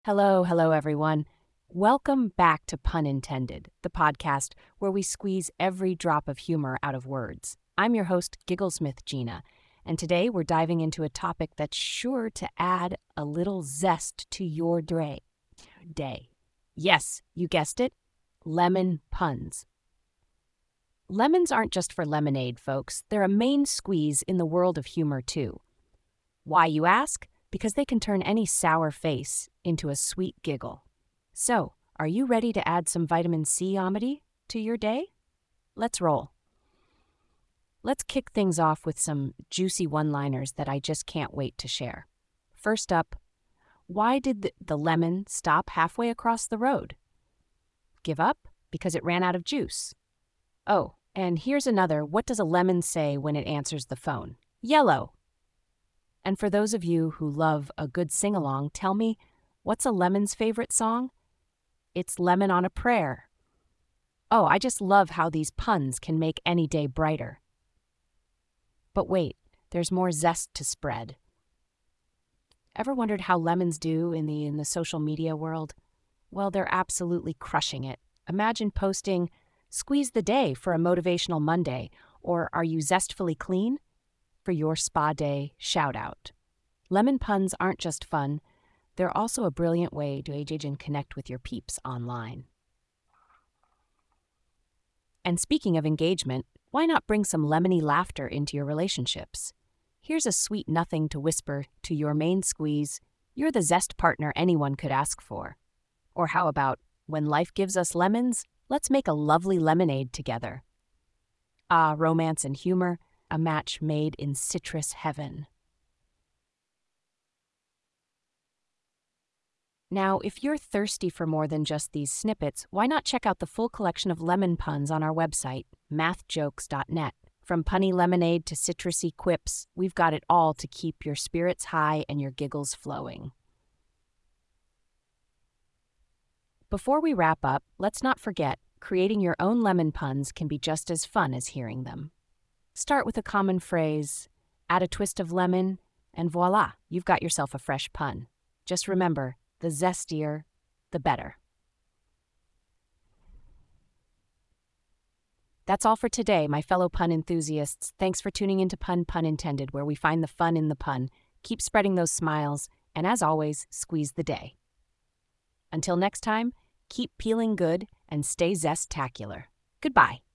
Hello, everyone. Welcome back to Pun Intended, the podcast where we squeeze every drop of humor out of words. I'm your host, Gigglesmith Gina, and today we're diving into a topic that's sure to add a little zest to your day. Yes, you guessed it, lemon puns. Lemons aren't just for lemonade, folks. They're a main squeeze in the world of humor, too. Why, you ask? Because they can turn any sour face into a sweet giggle. So, are you ready to add some vitamin C-omedy to your day? Let's roll. Let's kick things off with some juicy one-liners that I just can't wait to share. First up, why did the lemon stop halfway across the road? Give up? Because it ran out of juice. Oh, and here's another. What does a lemon say when it answers the phone? Yellow. And for those of you who love a good sing-along, tell me, what's a lemon's favorite song? It's Lemon on a Prayer. Oh, I just love how these puns can make any day brighter. But wait, there's more zest to spread. Ever wondered how lemons do in the social media world? Well, they're absolutely crushing it. Imagine posting, "Squeeze the day for a motivational Monday," or "Are you zestfully clean?" for your spa day shout-out. Lemon puns aren't just fun, they're also a brilliant way to engage and connect with your peeps online. And speaking of engagement, why not bring some lemony laughter into your relationships? Here's a sweet nothing to whisper to your main squeeze, you're the zest partner anyone could ask for. Or how about, when life gives us lemons, let's make a lovely lemonade together. Ah, romance and humor, a match made in citrus heaven. Now, if you're thirsty for more than just these snippets, why not check out the full collection of lemon puns on our website, mathjokes.net. From punny lemonade to citrusy quips, we've got it all to keep your spirits high and your giggles flowing. Before we wrap up, let's not forget, creating your own lemon puns can be just as fun as hearing them. Start with a common phrase, add a twist of lemon, and voila, you've got yourself a fresh pun. Just remember, the zestier, the better. That's all for today, my fellow pun enthusiasts. Thanks for tuning into Pun Intended, where we find the fun in the pun. Keep spreading those smiles, and as always, squeeze the day. Until next time, keep peeling good and stay zestacular. Goodbye.